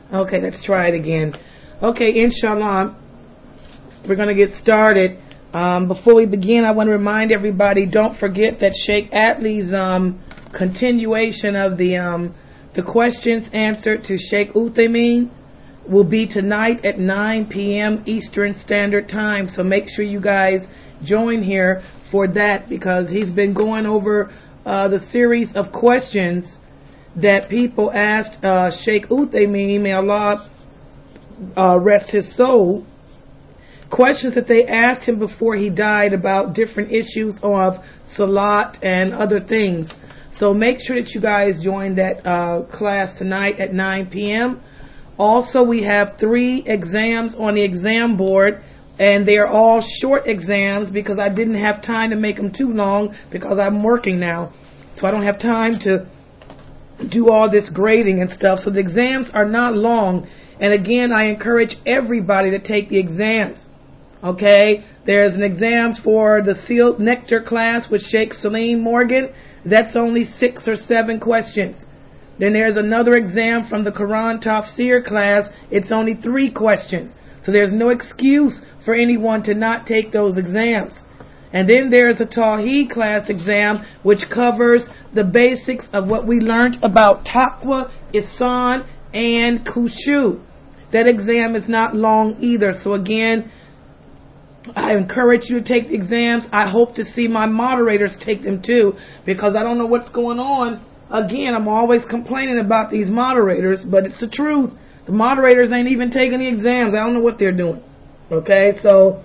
Okay, let's try it again. Okay, inshallah, we're going to get started. Before we begin, I want to remind everybody, don't forget that Sheikh Atli's continuation of the questions answered to Sheikh Uthaymeen will be tonight at 9 p.m. Eastern Standard Time. So make sure you guys join here for that, because he's been going over the series of questions that people asked Sheikh Uthaymeen, may Allah rest his soul, questions that they asked him before he died about different issues of salat and other things. So make sure that you guys join that class tonight at 9 p.m. Also, we have 3 exams on the exam board, and they are all short exams because I didn't have time to make them too long because I'm working now. So I don't have time to do all this grading and stuff. So the exams are not long. And again, I encourage everybody to take the exams. Okay? There's an exam for the Sealed Nectar class with Sheikh Salim Morgan. That's only 6 or 7 questions. Then there's another exam from the Quran Tafsir class. It's only 3 questions. So there's no excuse for anyone to not take those exams. And then there's a Tawheed class exam, which covers the basics of what we learned about Taqwa, Ihsan, and Khushu. That exam is not long either. So again, I encourage you to take the exams. I hope to see my moderators take them too, because I don't know what's going on. Again, I'm always complaining about these moderators, but it's the truth. The moderators ain't even taking the exams. I don't know what they're doing. Okay, so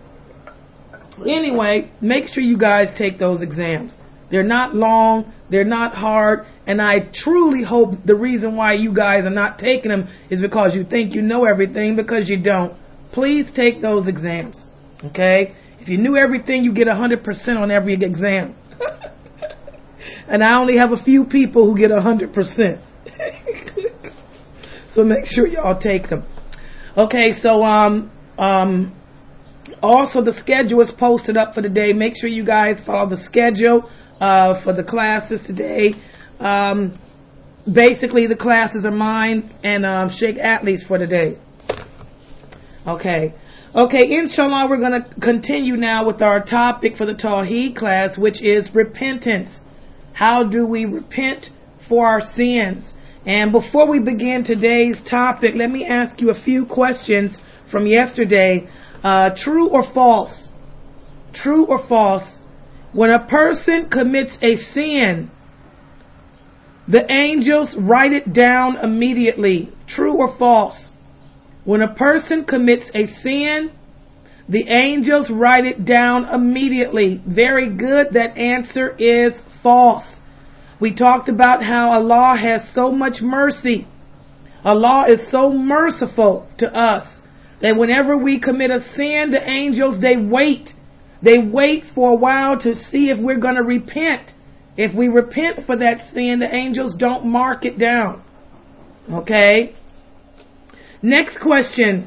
anyway, make sure you guys take those exams. They're not long, they're not hard, and I truly hope the reason why you guys are not taking them is because you think you know everything, because you don't. Please take those exams. Okay? If you knew everything, you get 100% on every exam. And I only have a few people who get 100%. So make sure y'all take them. Okay, so also the schedule is posted up for the day. Make sure you guys follow the schedule for the classes today. Basically, the classes are mine and Sheikh Atli's for today. Okay, inshallah, we're going to continue now with our topic for the Tawheed class, which is repentance. How do we repent for our sins? And before we begin today's topic, let me ask you a few questions from yesterday. True or false? True or false? When a person commits a sin, the angels write it down immediately. True or false? When a person commits a sin, the angels write it down immediately. Very good. That answer is false. We talked about how Allah has so much mercy. Allah is so merciful to us that whenever we commit a sin, the angels, they wait. They wait for a while to see if we're going to repent. If we repent for that sin, the angels don't mark it down. Okay? Next question.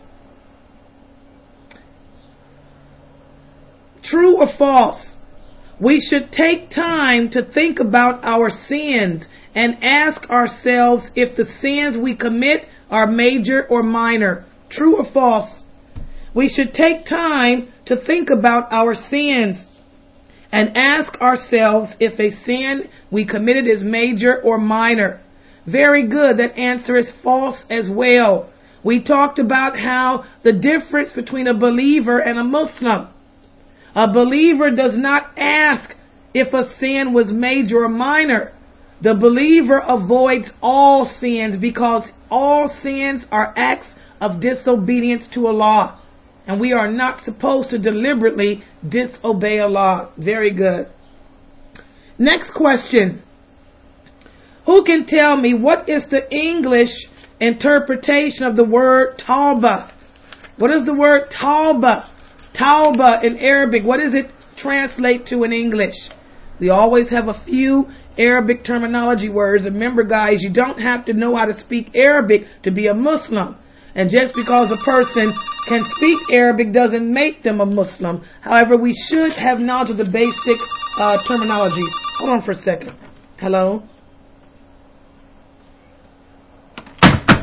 True or false? We should take time to think about our sins and ask ourselves if the sins we commit are major or minor. True or false? We should take time to think about our sins and ask ourselves if a sin we committed is major or minor. Very good. That answer is false as well. We talked about how the difference between a believer and a Muslim. A believer does not ask if a sin was major or minor. The believer avoids all sins because all sins are acts of disobedience to Allah. And we are not supposed to deliberately disobey Allah. Very good. Next question. Who can tell me what is the English interpretation of the word tawbah? What is the word tawbah? Tawbah in Arabic, what does it translate to in English? We always have a few Arabic terminology words. Remember, guys, you don't have to know how to speak Arabic to be a Muslim. And just because a person can speak Arabic doesn't make them a Muslim. However, we should have knowledge of the basic terminologies. Hold on for a second. Hello?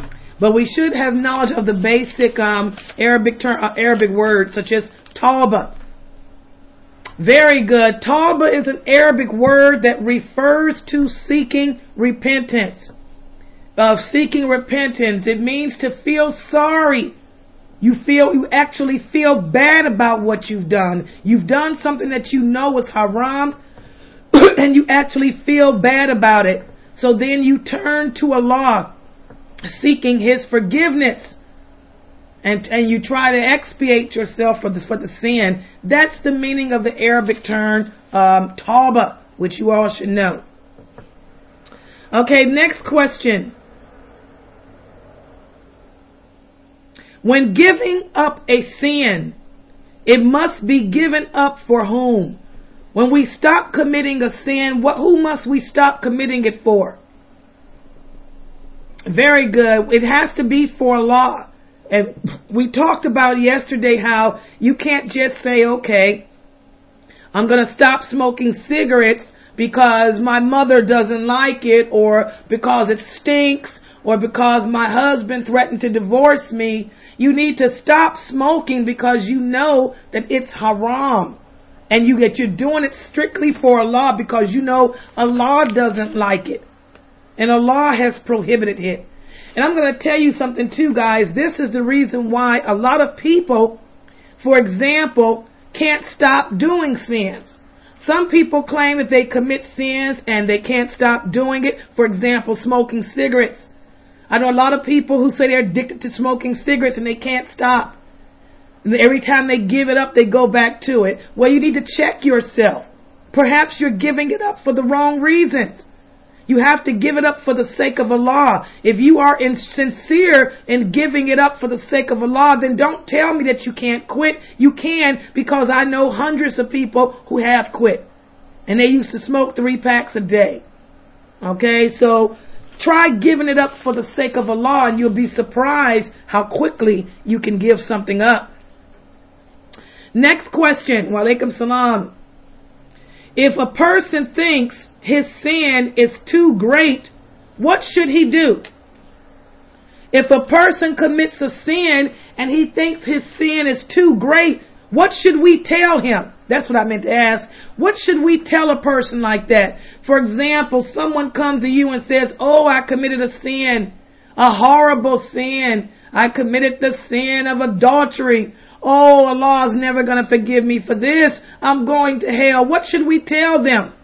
But we should have knowledge of the basic Arabic words such as tawbah. Very good. Tawbah is an Arabic word that refers to seeking repentance. Seeking repentance. It means to feel sorry. You actually feel bad about what you've done. You've done something that you know is haram and you actually feel bad about it. So then you turn to Allah, seeking His forgiveness. And you try to expiate yourself for the sin. That's the meaning of the Arabic term tawbah, which you all should know. Okay, next question. When giving up a sin, it must be given up for whom? When we stop committing a sin, who must we stop committing it for? Very good. It has to be for Allah. And we talked about yesterday how you can't just say, okay, I'm going to stop smoking cigarettes because my mother doesn't like it, or because it stinks, or because my husband threatened to divorce me. You need to stop smoking because you know that it's haram. And you're doing it strictly for Allah because you know Allah doesn't like it. And Allah has prohibited it. And I'm going to tell you something too, guys. This is the reason why a lot of people, for example, can't stop doing sins. Some people claim that they commit sins and they can't stop doing it. For example, smoking cigarettes. I know a lot of people who say they're addicted to smoking cigarettes and they can't stop. And every time they give it up, they go back to it. Well, you need to check yourself. Perhaps you're giving it up for the wrong reasons. You have to give it up for the sake of Allah. If you are sincere in giving it up for the sake of Allah, then don't tell me that you can't quit. You can, because I know hundreds of people who have quit. And they used to smoke 3 packs a day. Okay, so try giving it up for the sake of Allah and you'll be surprised how quickly you can give something up. Next question. Wa alaikum salam. If a person thinks his sin is too great, what should he do? If a person commits a sin and he thinks his sin is too great, what should we tell him? That's what I meant to ask. What should we tell a person like that? For example, someone comes to you and says, oh, I committed a sin, a horrible sin. I committed the sin of adultery. Oh, Allah is never going to forgive me for this. I'm going to hell. What should we tell them?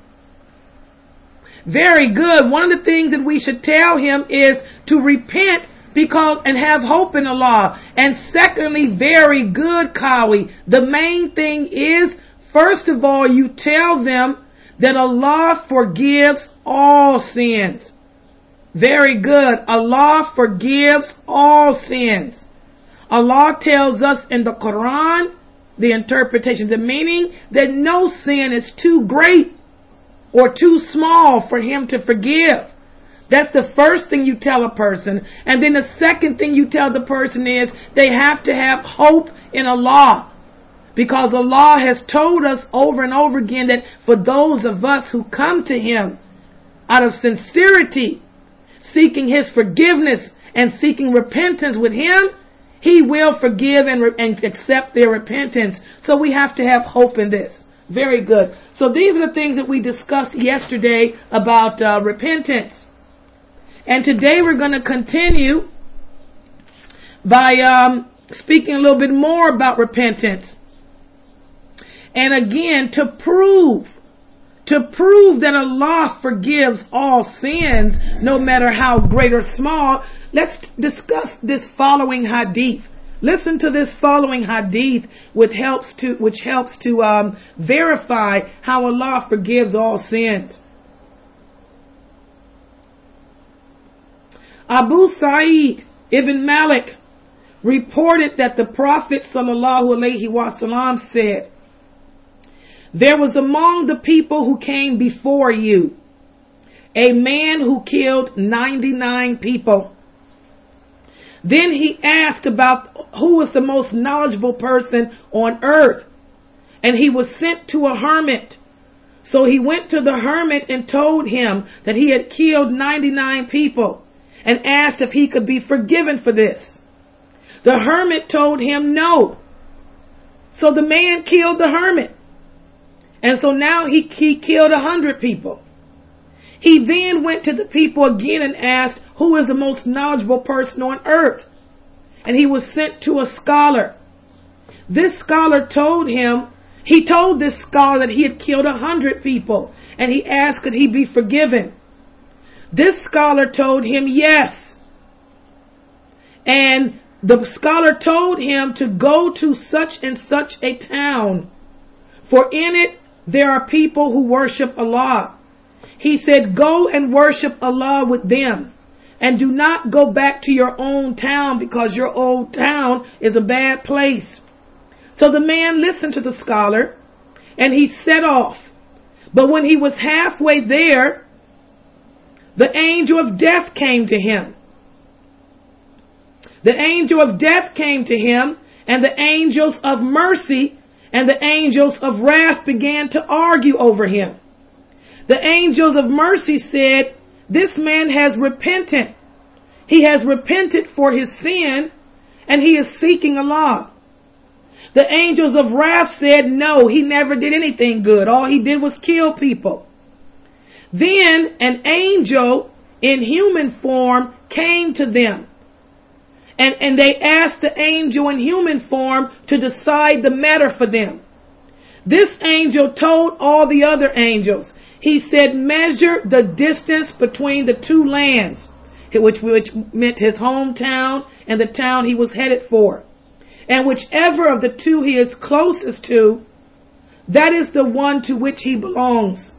Very good. One of the things that we should tell him is to repent and have hope in Allah. And secondly, very good, Kawi. The main thing is, first of all, you tell them that Allah forgives all sins. Very good. Allah forgives all sins. Allah tells us in the Quran, the interpretation, the meaning, that no sin is too great or too small for Him to forgive. That's the first thing you tell a person. And then the second thing you tell the person is they have to have hope in Allah. Because Allah has told us over and over again that for those of us who come to Him out of sincerity, seeking His forgiveness and seeking repentance with Him, He will forgive and accept their repentance. So we have to have hope in this. Very good. So these are the things that we discussed yesterday about repentance. And today we're going to continue by speaking a little bit more about repentance. And again, to prove that Allah forgives all sins, no matter how great or small, let's discuss this following hadith. Listen to this following hadith, which helps to verify how Allah forgives all sins. Abu Sa'id ibn Malik reported that the Prophet sallallahu alaihi wasallam said, there was among the people who came before you a man who killed 99 people. Then he asked about who was the most knowledgeable person on earth, and he was sent to a hermit. So he went to the hermit and told him that he had killed 99 people. and asked if he could be forgiven for this. The hermit told him no. So the man killed the hermit. And so now he killed 100 people. He then went to the people again and asked, who is the most knowledgeable person on earth? And he was sent to a scholar. This scholar told this scholar that he had killed 100 people. And he asked, could he be forgiven? This scholar told him yes. And the scholar told him to go to such and such a town, for in it there are people who worship Allah. He said, go and worship Allah with them, and do not go back to your own town, because your old town is a bad place. So the man listened to the scholar, and he set off. But when he was halfway there, the angel of death came to him. The angel of death came to him, and the angels of mercy and the angels of wrath began to argue over him. The angels of mercy said, this man has repented. He has repented for his sin, and he is seeking Allah. The angels of wrath said, no, he never did anything good. All he did was kill people. Then an angel in human form came to them. And they asked the angel in human form to decide the matter for them. This angel told all the other angels, he said, measure the distance between the two lands, which meant his hometown and the town he was headed for. And whichever of the two he is closest to, that is the one to which he belongs.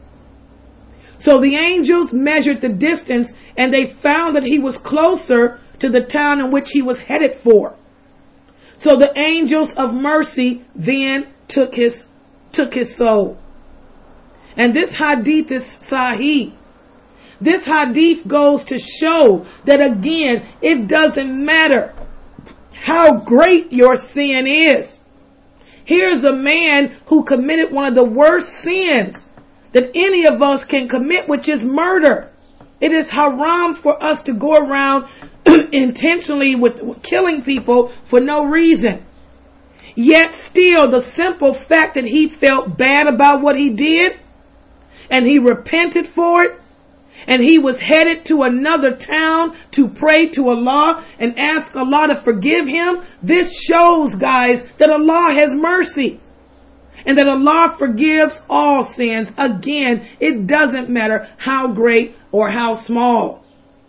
So the angels measured the distance, and they found that he was closer to the town in which he was headed for. So the angels of mercy then took his soul. And this hadith is sahih. This hadith goes to show that again, it doesn't matter how great your sin is. Here's a man who committed one of the worst sins that any of us can commit, which is murder. It is haram for us to go around intentionally with killing people for no reason. Yet still, the simple fact that he felt bad about what he did, and he repented for it, and he was headed to another town to pray to Allah and ask Allah to forgive him, this shows, guys, that Allah has mercy. And that Allah forgives all sins. Again, it doesn't matter how great or how small.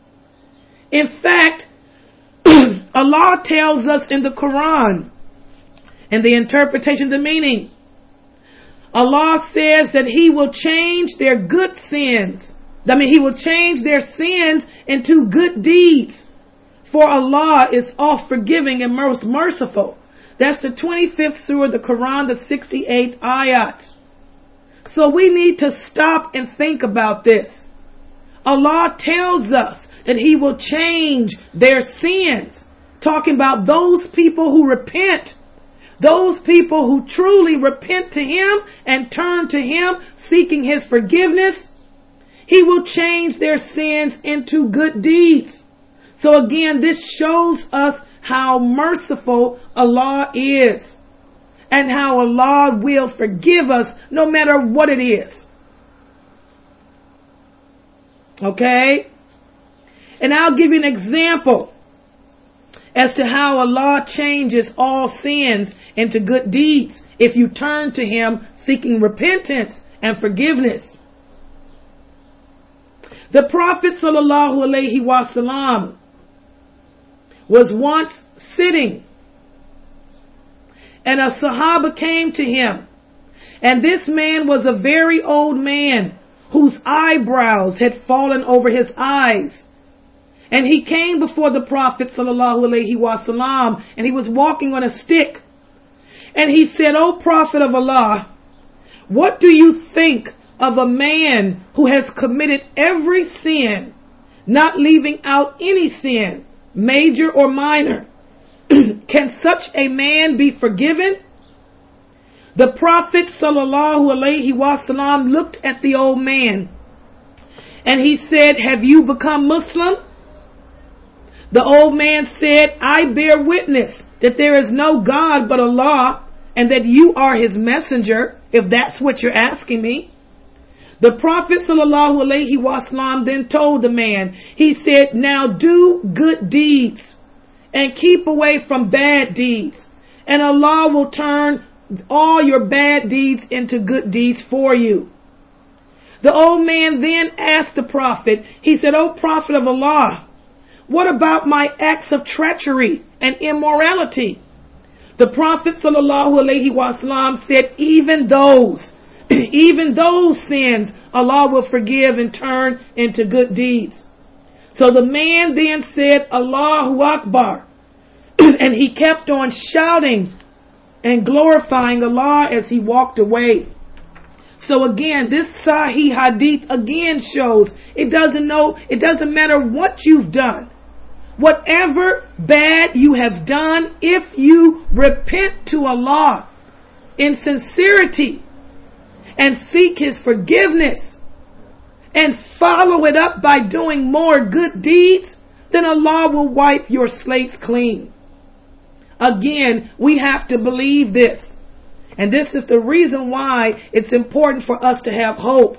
In fact, Allah tells us in the Quran, in the interpretation of the meaning, Allah says that He will change their good sins. He will change their sins into good deeds. For Allah is oft forgiving and most merciful. That's the 25th surah of the Quran, the 68th ayat. So we need to stop and think about this. Allah tells us that He will change their sins. Talking about those people who repent. Those people who truly repent to Him and turn to Him, seeking His forgiveness. He will change their sins into good deeds. So again, this shows us how merciful Allah is, and how Allah will forgive us no matter what it is. Okay? And I'll give you an example as to how Allah changes all sins into good deeds if you turn to Him seeking repentance and forgiveness. The Prophet ﷺ was once sitting, and a Sahaba came to him, and this man was a very old man whose eyebrows had fallen over his eyes. And he came before the Prophet ﷺ, and he was walking on a stick. And he said, O Prophet of Allah, what do you think of a man who has committed every sin, not leaving out any sin, major or minor? Can such a man be forgiven? The Prophet ﷺ looked at the old man, and he said, have you become Muslim? The old man said, I bear witness that there is no God but Allah, and that you are his messenger, if that's what you're asking me. The Prophet ﷺ then told the man, he said, now do good deeds and keep away from bad deeds, and Allah will turn all your bad deeds into good deeds for you. The old man then asked the Prophet, he said, O Prophet of Allah, what about my acts of treachery and immorality? The Prophet ﷺ said, even those sins Allah will forgive and turn into good deeds. So the man then said, Allahu Akbar. And he kept on shouting and glorifying Allah as he walked away. So again, this Sahih Hadith again shows it doesn't matter what you've done. Whatever bad you have done, if you repent to Allah in sincerity and seek his forgiveness and follow it up by doing more good deeds, then Allah will wipe your slates clean. Again, we have to believe this. And this is the reason why it's important for us to have hope.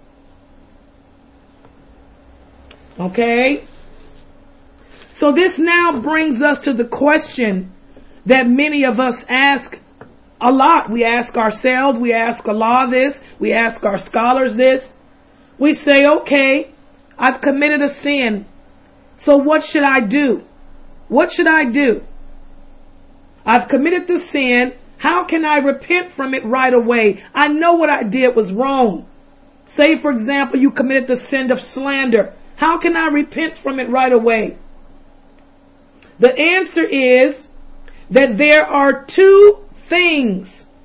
Okay? So this now brings us to the question that many of us ask a lot. We ask ourselves, we ask Allah this, we ask our scholars this. We say, okay, I've committed a sin. So what should I do? What should I do? I've committed the sin. How can I repent from it right away? I know what I did was wrong. Say, for example, you committed the sin of slander. How can I repent from it right away? The answer is that there are two things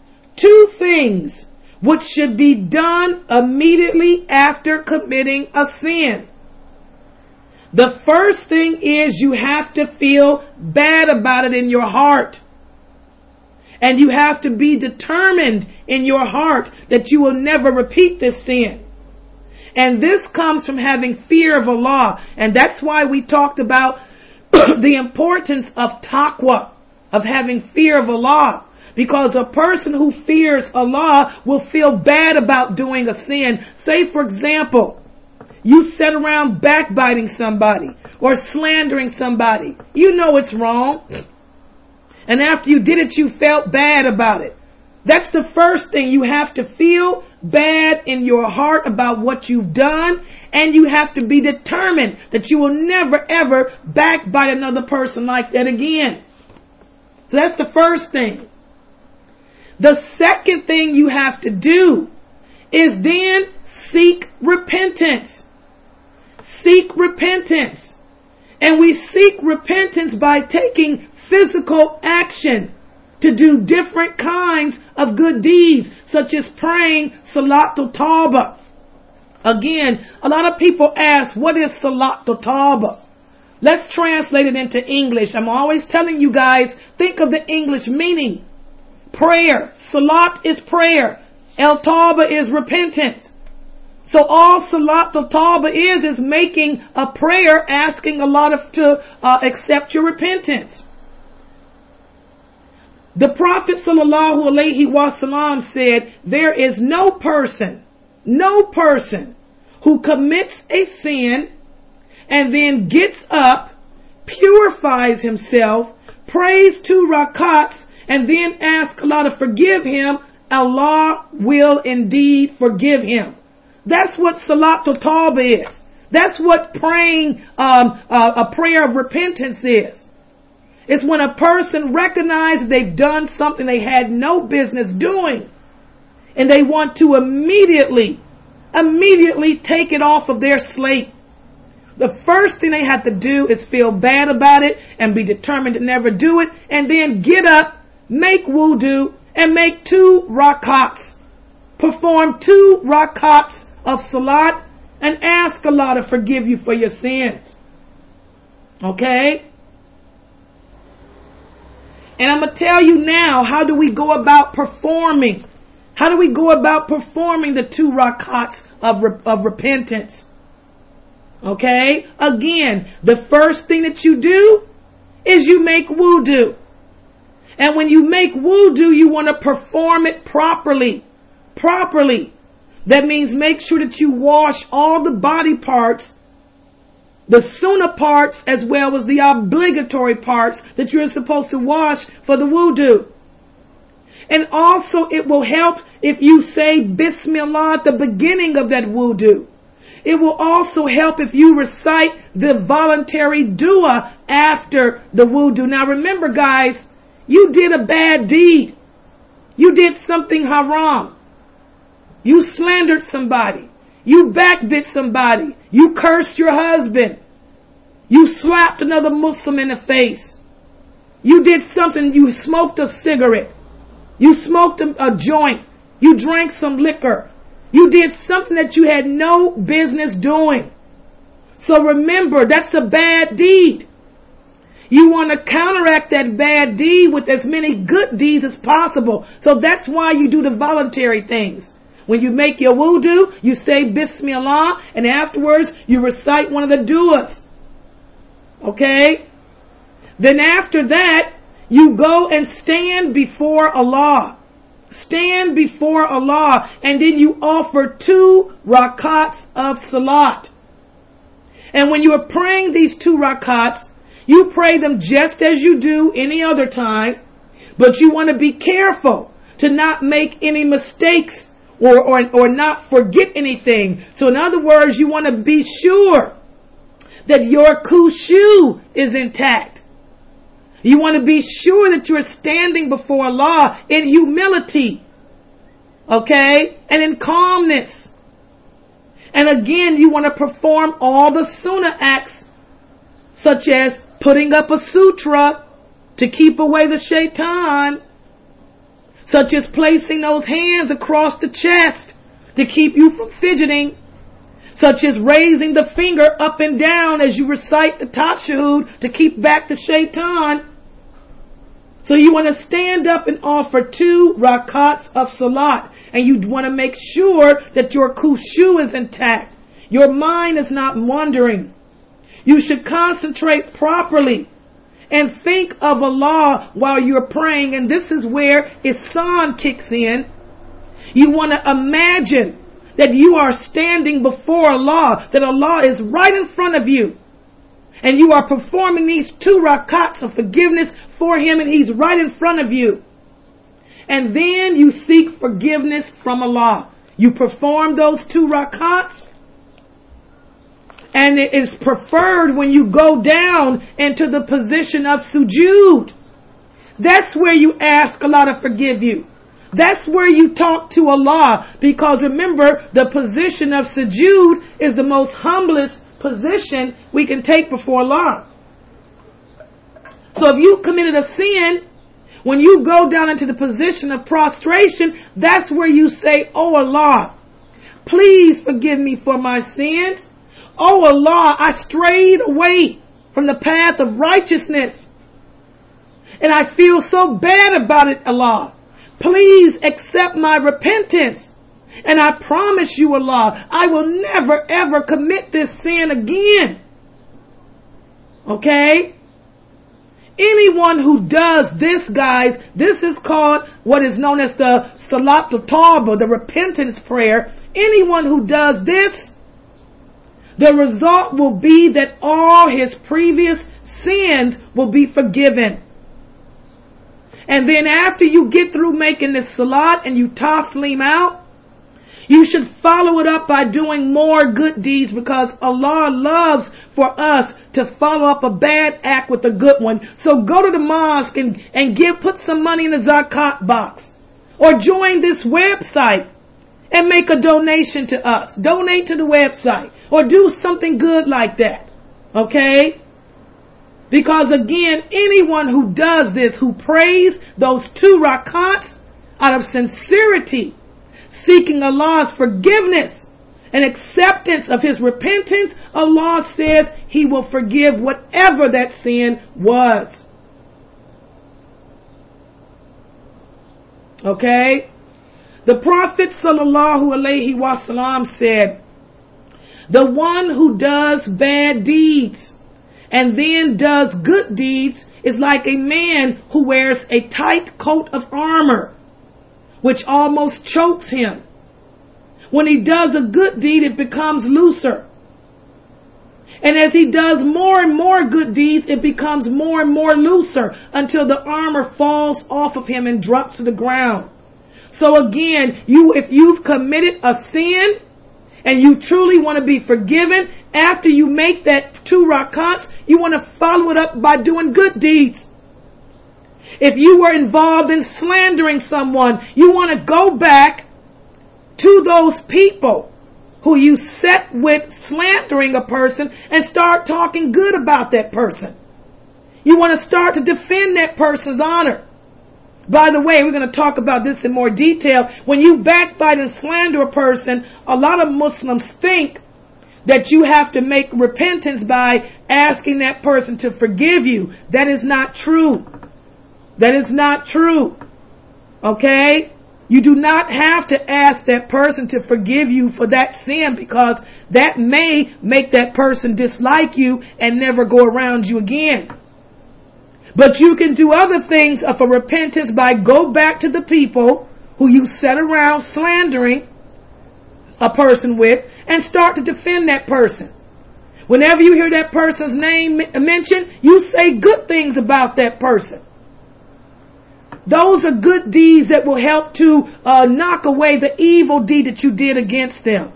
which should be done immediately after committing a sin. The first thing is you have to feel bad about it in your heart. And you have to be determined in your heart that you will never repeat this sin. And this comes from having fear of Allah. And that's why we talked about the importance of taqwa, of having fear of Allah. Because a person who fears Allah will feel bad about doing a sin. Say, for example, you sit around backbiting somebody or slandering somebody. You know it's wrong. And after you did it, you felt bad about it. That's the first thing. You have to feel bad in your heart about what you've done. And you have to be determined that you will never ever backbite another person like that again. So that's the first thing. The second thing you have to do is then seek repentance. Seek repentance. And we seek repentance by taking physical action to do different kinds of good deeds, such as praying Salatul Tawbah. Again, a lot of people ask, what is Salatul Tawbah? Let's translate it into English. I'm always telling you guys, think of the English meaning. Prayer. Salat is prayer. El Tawbah is repentance. So all Salatul Tawbah is making a prayer asking Allah to accept your repentance. The Prophet ﷺ said, there is no person who commits a sin and then gets up, purifies himself, prays 2 rakats, and then asks Allah to forgive him. Allah will indeed forgive him. That's what Salatul Tawbah is. That's what praying a prayer of repentance is. It's when a person recognizes they've done something they had no business doing, and they want to immediately take it off of their slate. The first thing they have to do is feel bad about it and be determined to never do it, and then get up, make wudu, and make 2 rakats. Perform 2 rakats of salat and ask Allah to forgive you for your sins. Okay? And I'm going to tell you now, how do we go about performing? How do we go about performing the 2 rakats of repentance? Okay? Again, the first thing that you do is you make wudu. And when you make wudu, you want to perform it properly. Properly. That means make sure that you wash all the body parts, the sunnah parts, as well as the obligatory parts that you're supposed to wash for the wudu. And also it will help if you say Bismillah at the beginning of that wudu. It will also help if you recite the voluntary dua after the wudu. Now remember, guys, you did a bad deed. You did something haram. You slandered somebody. You backbit somebody. You cursed your husband. You slapped another Muslim in the face. You did something. You smoked a cigarette. You smoked a joint. You drank some liquor. You did something that you had no business doing. So remember, that's a bad deed. You want to counteract that bad deed with as many good deeds as possible. So that's why you do the voluntary things. When you make your wudu, you say Bismillah, and afterwards you recite one of the du'as. Okay? Then after that, you go and stand before Allah. Stand before Allah, and then you offer 2 rakats of salat. And when you are praying these 2 rakats, you pray them just as you do any other time, but you want to be careful to not make any mistakes or not forget anything. So in other words, you want to be sure that your khushu is intact. You want to be sure that you're standing before Allah in humility, okay, and in calmness. And again, you want to perform all the sunnah acts, such as putting up a sutra to keep away the shaitan, such as placing those hands across the chest to keep you from fidgeting, such as raising the finger up and down as you recite the tashahhud to keep back the shaitan. So you want to stand up and offer 2 rakats of salat, and you want to make sure that your khushu is intact. Your mind is not wandering. You should concentrate properly and think of Allah while you're praying, and this is where ihsan kicks in. You want to imagine that you are standing before Allah, that Allah is right in front of you, and you are performing these 2 rakats of forgiveness for Him, and He's right in front of you. And then you seek forgiveness from Allah. You perform those 2 rakats, and it is preferred when you go down into the position of sujood. That's where you ask Allah to forgive you. That's where you talk to Allah, because remember, the position of sujood is the most humblest position we can take before Allah. So if you committed a sin, when you go down into the position of prostration, that's where you say, "Oh Allah, please forgive me for my sins. Oh Allah, I strayed away from the path of righteousness, and I feel so bad about it, Allah. Please accept my repentance. And I promise you, Allah, I will never ever commit this sin again." Okay? Anyone who does this, guys, this is called what is known as the Salat al-Tawbah, the repentance prayer. Anyone who does this, the result will be that all his previous sins will be forgiven. And then after you get through making this salat and you taslim out, you should follow it up by doing more good deeds, because Allah loves for us to follow up a bad act with a good one. So go to the mosque and put some money in the zakat box, or join this website and make a donation to us. Donate to the website, or do something good like that. Okay? Because again, anyone who does this, who prays those 2 rakats out of sincerity, seeking Allah's forgiveness and acceptance of His repentance, Allah says He will forgive whatever that sin was. Okay? The Prophet sallallahu alaihi wasallam said, The one who does bad deeds and then does good deeds is like a man who wears a tight coat of armor, which almost chokes him. When he does a good deed, it becomes looser. And as he does more and more good deeds, it becomes more and more looser until the armor falls off of him and drops to the ground. So again, if you've committed a sin and you truly want to be forgiven, after you make that 2 rakats, you want to follow it up by doing good deeds. If you were involved in slandering someone, you want to go back to those people who you set with slandering a person and start talking good about that person. You want to start to defend that person's honor. By the way, we're going to talk about this in more detail. When you backbite and slander a person, a lot of Muslims think that you have to make repentance by asking that person to forgive you. That is not true. That is not true. Okay? You do not have to ask that person to forgive you for that sin, because that may make that person dislike you and never go around you again. But you can do other things of a repentance by go back to the people who you sat around slandering a person with and start to defend that person. Whenever you hear that person's name mentioned, you say good things about that person. Those are good deeds that will help to knock away the evil deed that you did against them.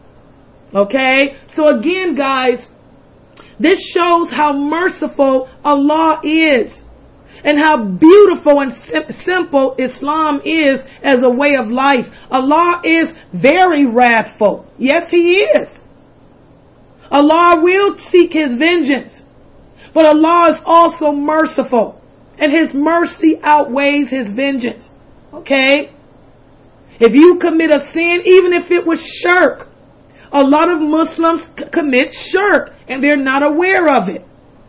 Okay? So again, guys, this shows how merciful Allah is and how beautiful and simple Islam is as a way of life. Allah is very wrathful. Yes, He is. Allah will seek His vengeance. But Allah is also merciful. And His mercy outweighs His vengeance. Okay? If you commit a sin, even if it was shirk, a lot of Muslims commit shirk and they're not aware of it.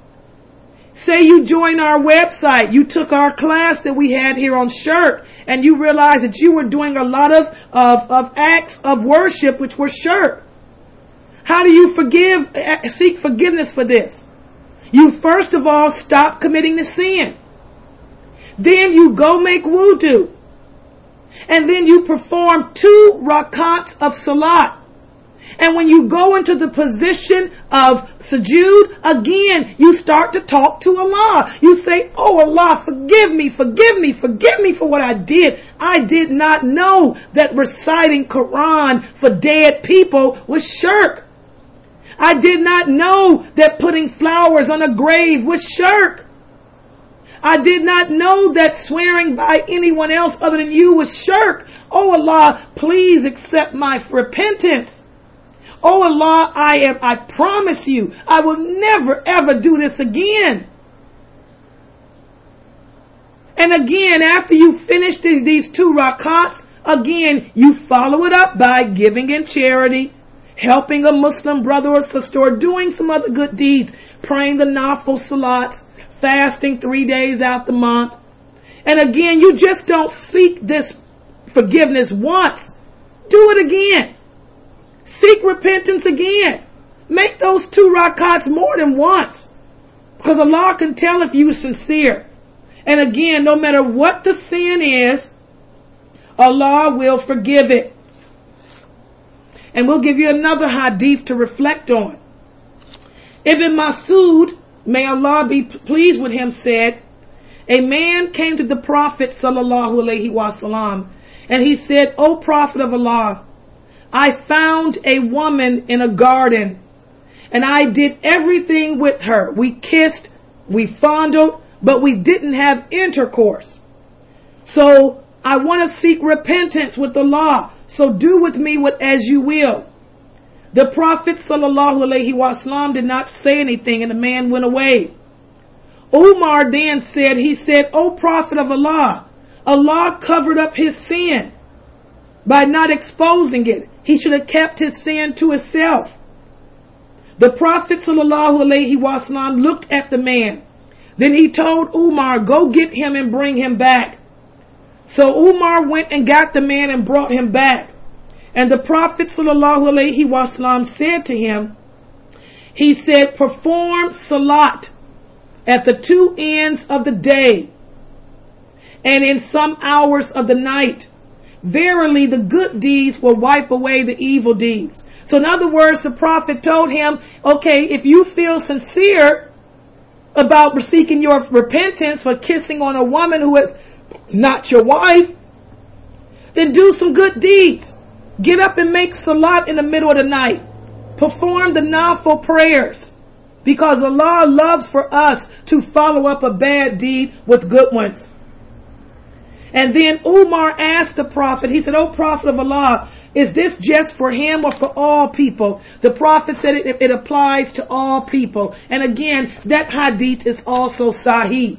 Say you join our website, you took our class that we had here on shirk, and you realized that you were doing a lot of acts of worship which were shirk. How do you seek forgiveness for this? You first of all stop committing the sin. Then you go make wudu. And then you perform 2 rakats of salat. And when you go into the position of sujood, again, you start to talk to Allah. You say, oh Allah, forgive me for what I did. I did not know that reciting Quran for dead people was shirk. I did not know that putting flowers on a grave was shirk. I did not know that swearing by anyone else other than you was shirk. Oh Allah, please accept my repentance. Oh Allah, I promise you, I will never ever do this again. And again, after you finish these 2 rakats, again, you follow it up by giving in charity, helping a Muslim brother or sister, or doing some other good deeds, praying the nafil salats, fasting 3 days out the month. And again, you just don't seek this forgiveness once. Do it again. Seek repentance again. Make those 2 rakats more than once. Because Allah can tell if you're sincere. And again, no matter what the sin is, Allah will forgive it. And we'll give you another hadith to reflect on. Ibn Mas'ud, may Allah be pleased with him, said, a man came to the Prophet sallallahu alaihi wasallam, and he said, O Prophet of Allah, I found a woman in a garden, and I did everything with her. We kissed, we fondled, but we didn't have intercourse. So I want to seek repentance with Allah. So do with me as you will. The Prophet sallallahu alaihi wasallam did not say anything, and the man went away. Umar then said, O Prophet of Allah, Allah covered up his sin by not exposing it. He should have kept his sin to himself. The Prophet sallallahu alaihi wasallam looked at the man. Then he told Umar, go get him and bring him back. So Umar went and got the man and brought him back. And the Prophet sallallahu alaihi wasallam said to him, he said, perform salat at the two ends of the day and in some hours of the night. Verily the good deeds will wipe away the evil deeds. So in other words, the Prophet told him, okay, if you feel sincere about seeking your repentance for kissing on a woman who is not your wife, then do some good deeds. Get up and make salat in the middle of the night. Perform the nafil prayers. Because Allah loves for us to follow up a bad deed with good ones. And then Umar asked the Prophet, he said, O Prophet of Allah, is this just for him or for all people? The Prophet said it applies to all people. And again, that hadith is also sahih.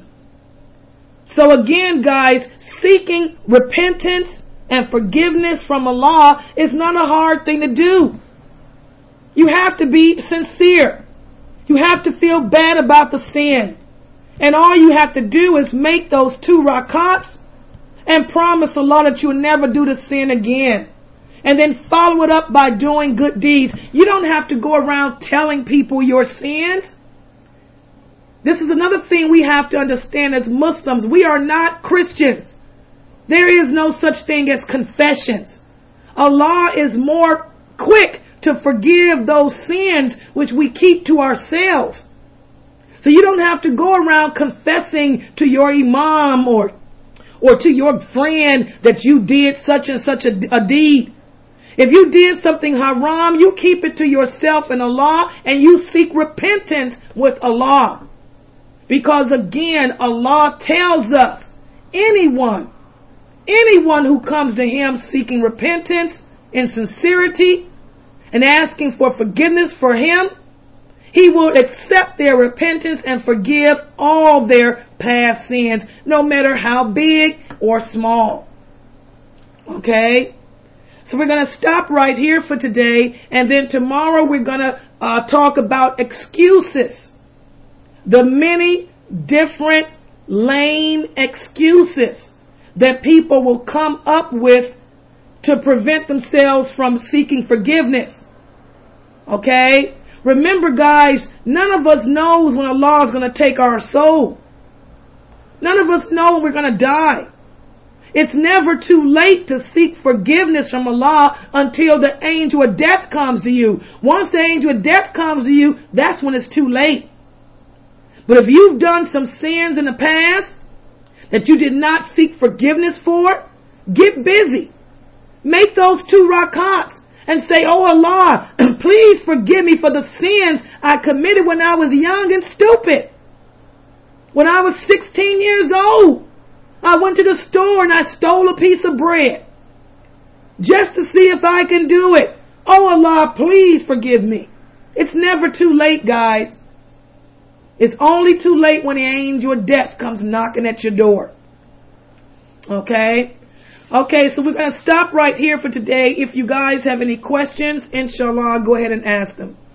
So again, guys, seeking repentance and forgiveness from Allah is not a hard thing to do. You have to be sincere. You have to feel bad about the sin. And all you have to do is make those 2 rakats and promise Allah that you'll never do the sin again. And then follow it up by doing good deeds. You don't have to go around telling people your sins. This is another thing we have to understand as Muslims. We are not Christians. There is no such thing as confessions. Allah is more quick to forgive those sins which we keep to ourselves. So you don't have to go around confessing to your imam or to your friend that you did such and such a deed. If you did something haram, you keep it to yourself and Allah, and you seek repentance with Allah. Because again, Allah tells us, anyone who comes to Him seeking repentance in sincerity and asking for forgiveness for Him, He will accept their repentance and forgive all their past sins, no matter how big or small. Okay? So we're going to stop right here for today, and then tomorrow we're going to talk about excuses. The many different lame excuses that people will come up with to prevent themselves from seeking forgiveness. Okay? Remember, guys, none of us knows when Allah is going to take our soul. None of us know when we're going to die. It's never too late to seek forgiveness from Allah until the angel of death comes to you. Once the angel of death comes to you, that's when it's too late. But if you've done some sins in the past that you did not seek forgiveness for, get busy. Make those 2 rakats and say, oh Allah, please forgive me for the sins I committed when I was young and stupid. When I was 16 years old, I went to the store and I stole a piece of bread just to see if I can do it. Oh Allah, please forgive me. It's never too late, guys. It's only too late when the angel of death comes knocking at your door. Okay? Okay, so we're going to stop right here for today. If you guys have any questions, inshallah, go ahead and ask them.